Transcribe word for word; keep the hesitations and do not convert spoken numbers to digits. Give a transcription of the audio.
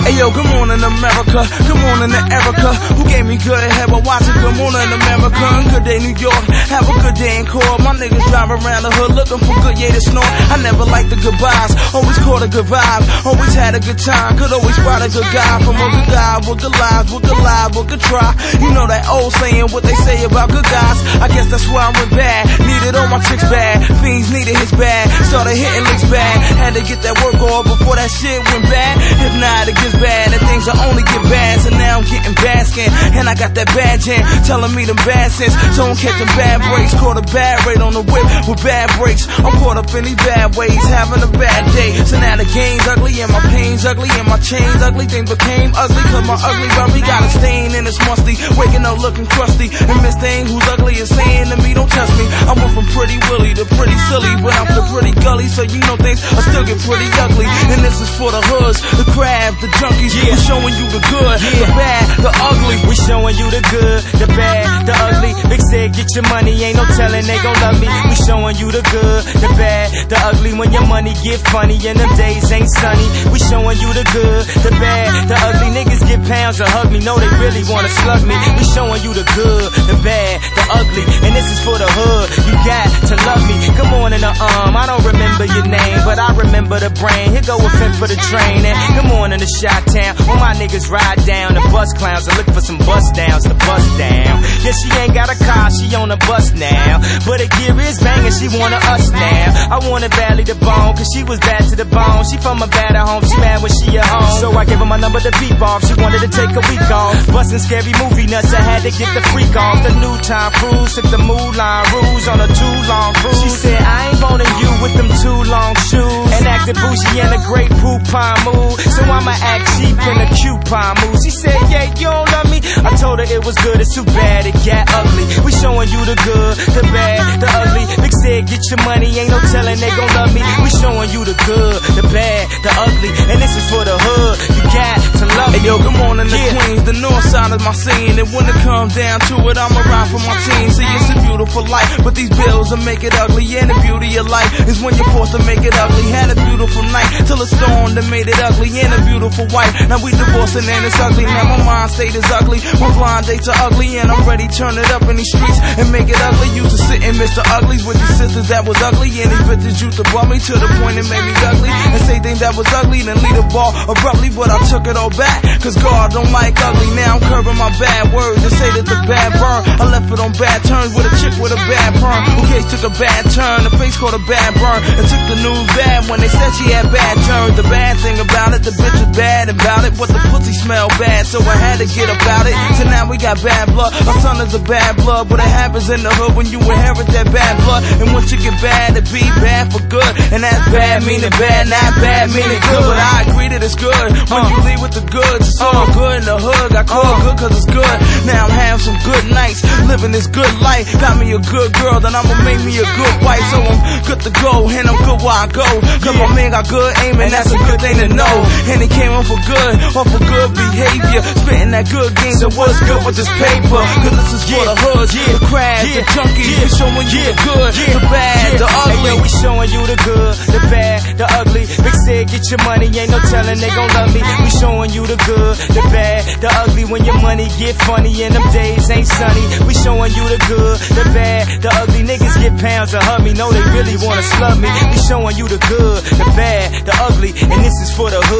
Hey yo, good morning America, good morning to Erica, who gave me good head while watching Good Morning America. Good day New York, have a good day in court. My niggas drive around the hood looking for good, yeah, to snort. I never liked the goodbyes, always caught a good vibe, always had a good time, could always spot a good guy from a good guy with good lives, with good live, with good try. You know that old saying, what they say about good guys. I guess that's why I went bad, needed all my chicks bad, fiends needed his bad, started hitting licks bad, had to get that work off before that shit went bad. If not, it gets bad, and things will only get bad. So now I'm getting bad skin, and I got that bad gin, telling me them bad sense, so I'm catching bad breaks. Caught a bad rate on the whip with bad breaks. I'm caught up in these bad ways, having a bad day. So now the game's ugly, and my pain's ugly, and my chain's ugly. Things became ugly, cause my ugly worry got a stain and it's musty. Waking up looking crusty, and Miss Thing, who's ugly, is saying to me, don't touch me. I went from pretty Willie to pretty silly, but I'm the pretty gully, so you know things I still get pretty ugly. And this is for the hoods, the crab, the junkies. Yeah. We're showing you the good, yeah, the bad, the ugly. We showing you the good, the bad, the ugly. Big said get your money, ain't no telling they gon' love me. We showing you the good, the bad, the ugly. When your money get funny and them days ain't sunny. We showing you the good, the bad, the ugly. Niggas get pounds and hug me, know they really wanna slug me. We showing you the good, the bad, the ugly. And this is for the hood, you got to love me. Good morning to um, I don't remember your name, but I remember the brain. Here go a fit for the train. And good morning to Chi-Town, when my niggas ride down the bus clowns and look for some bust downs to bust down. Yeah, she ain't got a car, she on a bus now, but her gear is banging, she wanna us now. I wanted badly to bone, cause she was bad to the bone. She from a bad at home, she mad when she at home. So I gave her my number to beep off, she wanted to take a week off. Bustin' scary movie nuts, I had to get the freak off. The new time cruise, took the Moulin Rouge on a too long cruise. She said, I ain't boning you with them too long shoes, and acted bougie in a great poupon mood. So I'ma act cheap in a coupon mood. She said, yeah, you don't love me? I told her it was good, it's too bad it got ugly. We showing you the good, the bad, the ugly. Big said get your money, ain't no telling they gon' love me. We showing you the good, the bad, the ugly. And this is for the hood, you got to love me. Hey yo, good morning to yeah. Queens, the north side of my scene. And when it comes down to it, I'ma ride for my team. See, it's a beautiful life, but these bills will make it ugly. And the beauty of life is when you're forced to make it ugly. Had a beautiful night till a storm that made it ugly. And a beautiful wife, now we divorcing and it's ugly. Now my mind state is ugly, my blind dates are ugly, and I'm ready to turn it up in these streets and make it ugly. Used to sit in Mister Uglies with these sisters that was ugly, and these bitches used to bum me to the point it made me ugly, and say things that was ugly, then leave the ball abruptly. But I took it all back, cause God don't like ugly. Now I'm curbing my bad words and say that the bad burn. I left it on bad terms with a chick with a bad perm, who case took a bad turn, the face caught a bad burn, and took the news bad when they said she had bad turns. The bad thing about it, the bitch was bad about it, but the pussy smelled bad, so I had to get about it. So now we got bad blood, our son is a bad blood, but it happens in the hood when you inherit that bad blood. And once you get bad, it be bad for good, and that's bad meaning bad, not bad meaning good. But I agree that it's good when you leave with the goods. It's all good in the hood, got called good cause it's good. Now I'm having some good nights, living this good life. Got me a good girl, then I'ma make me a good wife. So I'm good to go, and I'm good where I go, cause my man got good aim, and that's a good thing to know. And he came on for good, or for good behavior, spitting that good game. So what's good with this paper? Cause this is for the hoods, the crabs, the junkies. We showing you the good, the bad, the ugly. Hey, yo, we showing you the good, the bad, the ugly. Big said get your money, ain't no telling they gon' love me. We showing you the good, the bad, the ugly. When your money get funny and them days ain't sunny. We showing you the good, the bad, the ugly. Niggas get pounds and hug me, know they really wanna slug me. We showing you the good, the bad, the ugly. And this is for the hood.